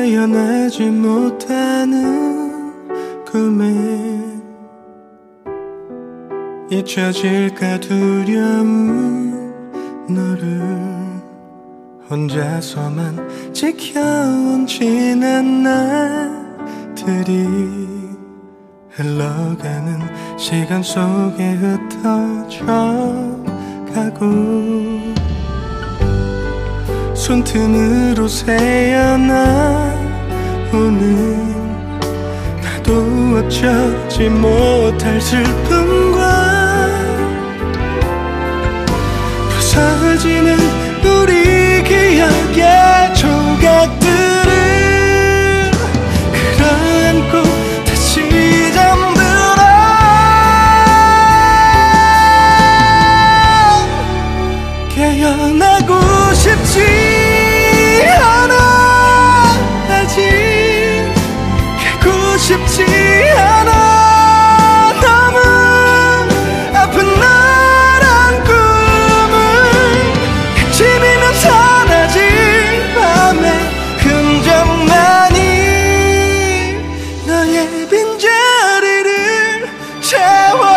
깨어나지 못하는 꿈에 잊혀질까 두려운 너를 혼자서만 지켜온 지난 날들이 흘러가는 시간 속에 흩어져 가고 손틈으로 새어나오는 나도 어쩌지 못할 슬픔과 부서지는 우리 기억의 조각들을 끌어안고 다시 잠들어 깨어나고 싶지 않아. 아직 깨고 싶지 않아. 너무 아픈 나란 꿈을 헤치면 사라질 밤의 흔적만이 너의 빈자리를 채워.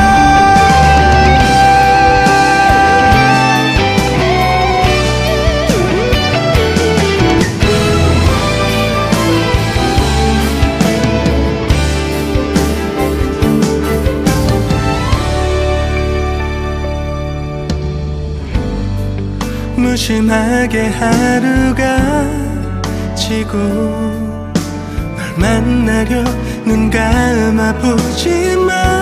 무심하게 하루가 지고 널 만나려 눈 감아보지만